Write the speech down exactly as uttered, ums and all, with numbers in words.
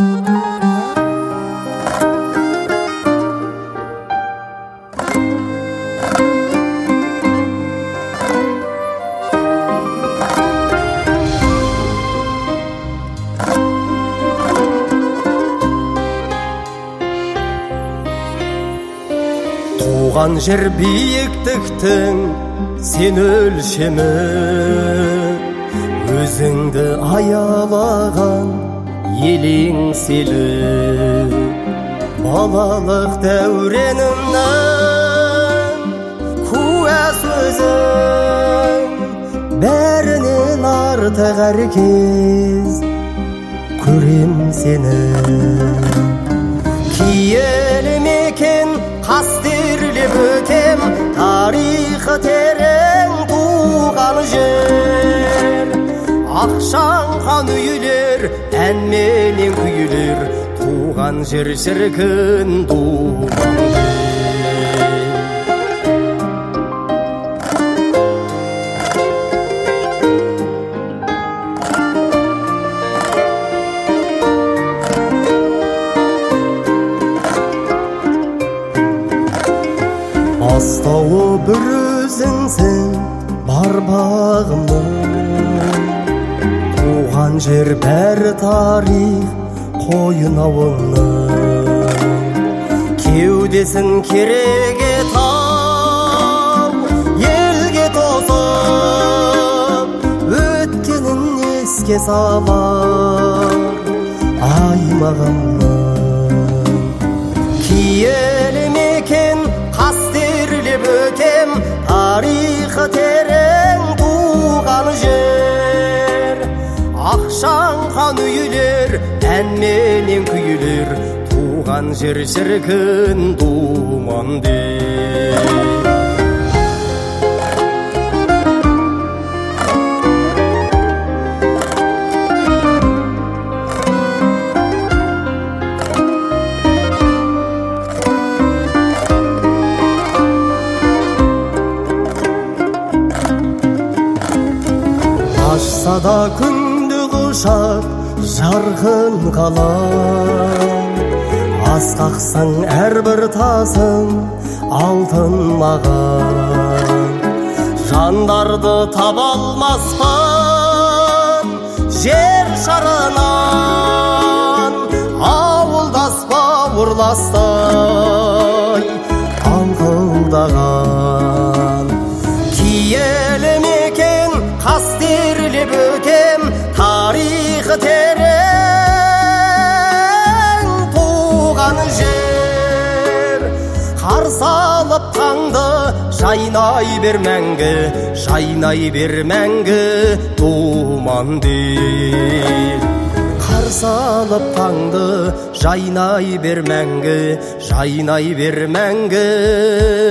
Туған жер биіктіктің сен өлшемі, өзіңді аялаған елең селі. Балалық дәуренімнің куә сөзің, бәрінен артық әркез көрем сені. Киелі мекен қастерлі бөтем, тарихы терең туған жер. Ақшаңқан үйлер, әнменен күйлер, туған жер шіркін туған жер. Бастауы бір өзіңсің бар бағымның, туған жер бәрі тарих қойнауының. Кеудесін кереге тау, елге тосып, өткенін еске салар аймағымның. Киелі мекен қастерлі бөтем, тарихы терең туған жер. Ақшаңқан үйлер, әнменен күйлер, туған жер шіркін думандер. Ашса да күнді құшақ жарқын қалам, асқақсаң әрбір тасың алтын маған. Жандарды таба алмаспан жер шарынан, ауылдас бауырластай аңқылдаған. Киелі мекен қастерлі бөтем, тарихы терең туған жер. Қарсы алып таңды жайнай бер мәңгі, жайнай бер мәңгі думандер. Қарсы алып таңды жайнай бер мәңгі, жайнай бер мәңгі